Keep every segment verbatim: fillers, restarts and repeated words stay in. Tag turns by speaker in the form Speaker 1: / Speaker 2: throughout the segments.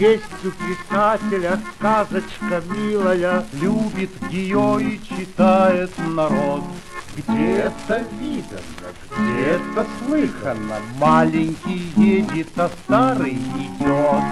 Speaker 1: Есть у писателя сказочка милая,
Speaker 2: любит ее и читает народ.
Speaker 1: где-то видано, где-то слыхано,
Speaker 2: Маленький едет, а старый идет.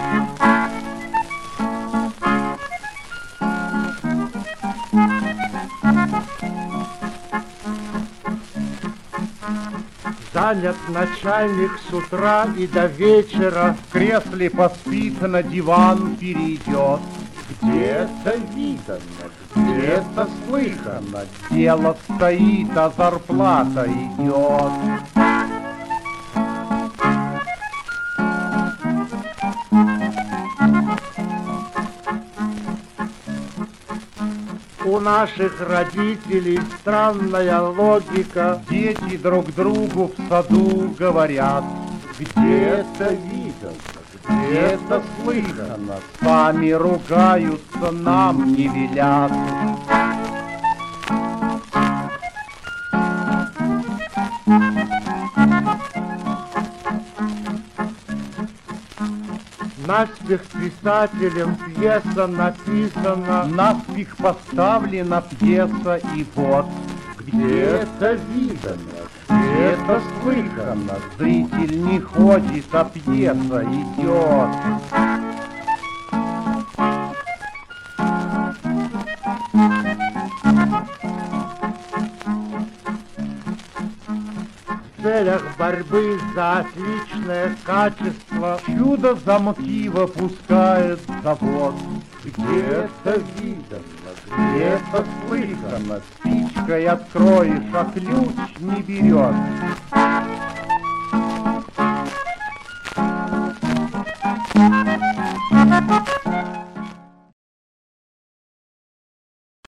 Speaker 1: занят начальник с утра и до вечера,
Speaker 2: В кресле поспит, на диван перейдет.
Speaker 1: где-то видано, где-то слыхано,
Speaker 2: Дело стоит, а зарплата идет.
Speaker 1: у наших родителей странная логика,
Speaker 2: Дети друг другу в саду говорят.
Speaker 1: где-то видано, где-то слыхано,
Speaker 2: Сами ругаются, нам не велят.
Speaker 1: наспех писателем пьеса написана,
Speaker 2: Наспех поставлена пьеса, и вот
Speaker 1: где-то видано, где-то слыхано,
Speaker 2: зритель не ходит, а пьеса идет.
Speaker 1: в целях борьбы за отличное качество,
Speaker 2: Чудо замки выпускает завод.
Speaker 1: где-то видано, где-то слыхано,
Speaker 2: Спичкой откроешь, а ключ не берет.